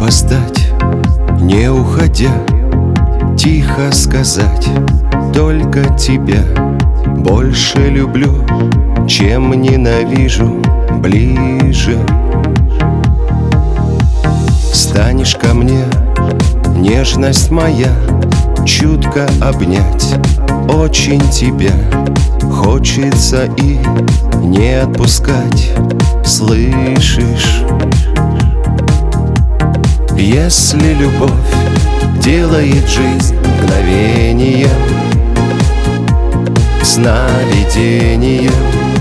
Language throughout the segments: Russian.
опоздать, не уходя, тихо сказать: только тебя больше люблю, чем ненавижу, ближе. Станешь ко мне, нежность моя, чутко обнять очень тебя хочется и не отпускать, слышишь? Если любовь делает жизнь мгновением, сновидением,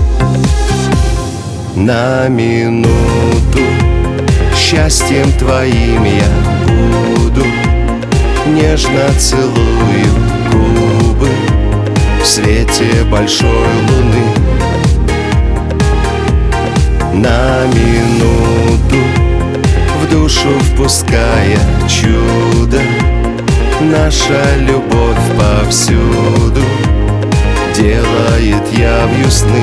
на минуту счастьем твоим я буду, нежно целую губы в свете большой луны. На минуту в душу впуская чудо, наша любовь повсюду делает явью сны.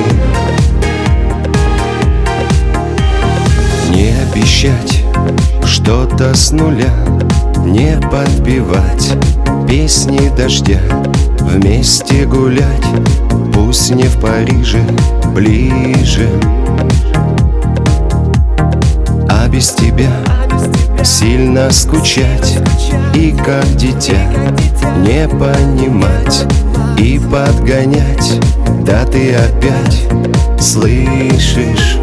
Не обещать что-то с нуля, не подпевать песни дождя, вместе гулять, пусть не в Париже, ближе. А без тебя сильно скучать и как дитя не понимать и подгонять, да ты опять слышишь?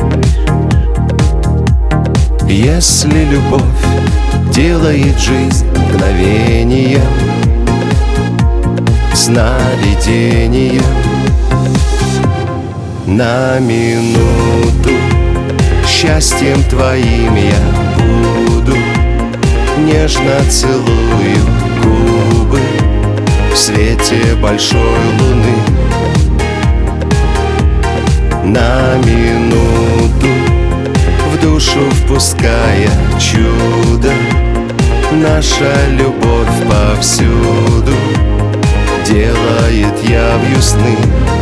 Если любовь делает жизнь мгновением, сновидением, на минуту счастьем твоим я буду, нежно целую губы в свете большой луны. На минуту в душу впуская чудо, наша любовь повсюду делает явью сны.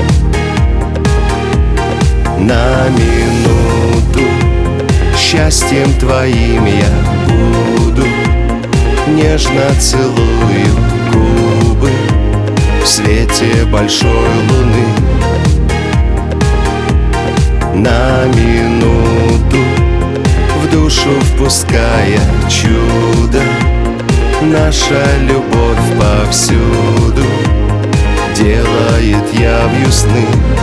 На минуту счастьем твоим я буду, нежно целую губы в свете большой луны. На минуту в душу впуская чудо, наша любовь повсюду делает явью сны.